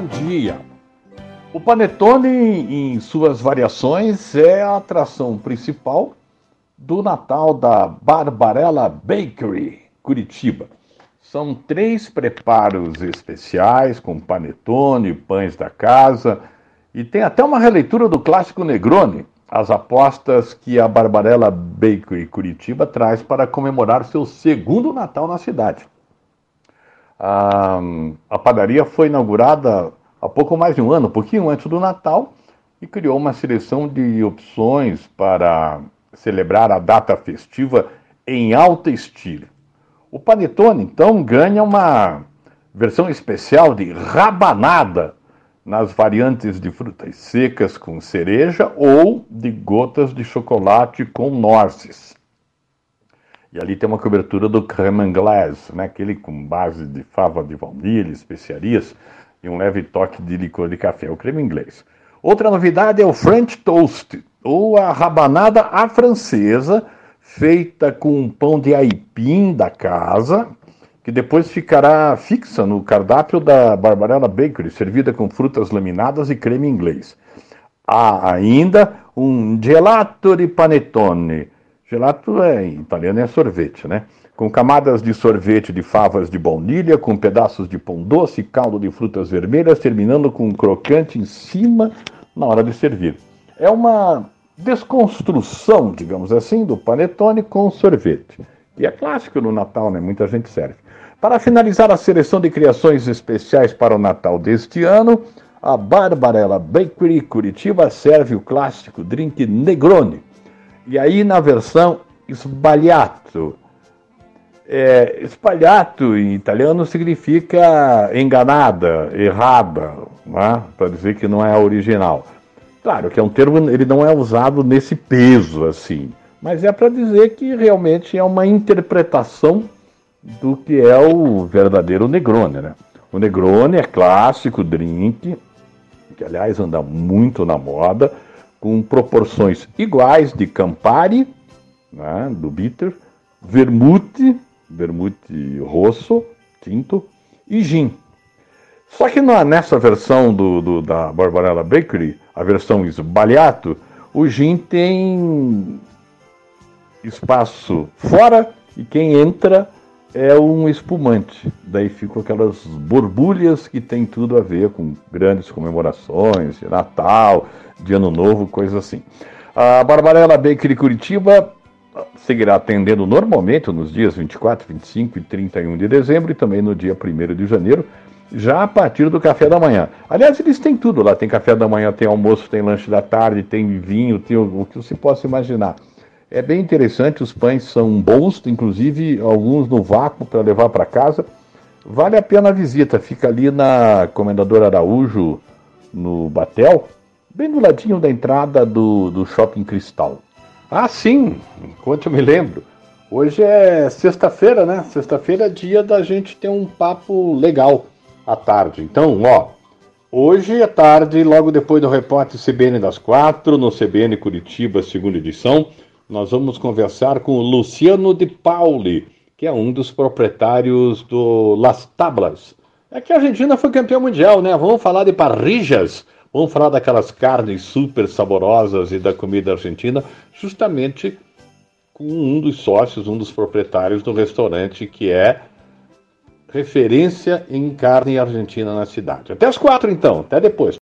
bom dia. O panetone, em suas variações, é a atração principal do Natal da Barbarella Bakery, Curitiba. São 3 preparos especiais com panetone, pães da casa, e tem até uma releitura do clássico Negroni, as apostas que a Barbarella Bakery Curitiba traz para comemorar seu segundo Natal na cidade. A padaria foi inaugurada há pouco mais de um ano, um pouquinho antes do Natal, e criou uma seleção de opções para celebrar a data festiva em alto estilo. O panetone, então, ganha uma versão especial de rabanada nas variantes de frutas secas com cereja ou de gotas de chocolate com nozes. E ali tem uma cobertura do crème anglaise, né? Aquele com base de fava de baunilha, especiarias e um leve toque de licor de café, o creme inglês. Outra novidade é o French Toast, ou a rabanada à francesa, feita com um pão de aipim da casa, que depois ficará fixa no cardápio da Barbarella Bakery, servida com frutas laminadas e creme inglês. Há ainda um gelato de panetone. Gelato em italiano é sorvete, né? Com camadas de sorvete de favas de baunilha, com pedaços de pão doce e caldo de frutas vermelhas, terminando com um crocante em cima na hora de servir. É uma desconstrução, digamos assim, do panetone com sorvete. E é clássico no Natal, né? Muita gente serve. Para finalizar a seleção de criações especiais para o Natal deste ano, a Barbarella Bakery Curitiba serve o clássico drink Negroni. E aí na versão sbagliato. Sbagliato em italiano significa enganada, errada, né? Para dizer que não é a original. Claro que é um termo, ele não é usado nesse peso assim, mas é para dizer que realmente é uma interpretação do que é o verdadeiro Negroni, né? O Negroni é clássico drink, que aliás anda muito na moda, com proporções iguais de Campari, né, do bitter, vermute rosso, tinto, e gin. Só que nessa versão da Barbarella Bakery, a versão sbagliato, o gin tem espaço fora e quem entra é um espumante. Daí ficam aquelas borbulhas que tem tudo a ver com grandes comemorações, de Natal, de Ano Novo, coisa assim. A Barbarella Bakery Curitiba seguirá atendendo normalmente nos dias 24, 25 e 31 de dezembro e também no dia 1º de janeiro, já a partir do café da manhã. Aliás, eles têm tudo lá, tem café da manhã, tem almoço, tem lanche da tarde, tem vinho, tem o que você possa imaginar. É bem interessante, os pães são bons, inclusive alguns no vácuo para levar para casa. Vale a pena a visita, fica ali na Comendador Araújo, no Batel, bem do ladinho da entrada do Shopping Cristal. Ah, sim, enquanto eu me lembro, hoje é sexta-feira, né? Sexta-feira é dia da gente ter um papo legal à tarde. Então, hoje à tarde, logo depois do repórter CBN das 4, no CBN Curitiba, segunda edição, nós vamos conversar com o Luciano de Pauli, que é um dos proprietários do Las Tablas. É que a Argentina foi campeã mundial, né? Vamos falar de parrillas, vamos falar daquelas carnes super saborosas e da comida argentina, justamente com um dos sócios, um dos proprietários do restaurante que é referência em carne argentina na cidade. Até as 4 então, até depois.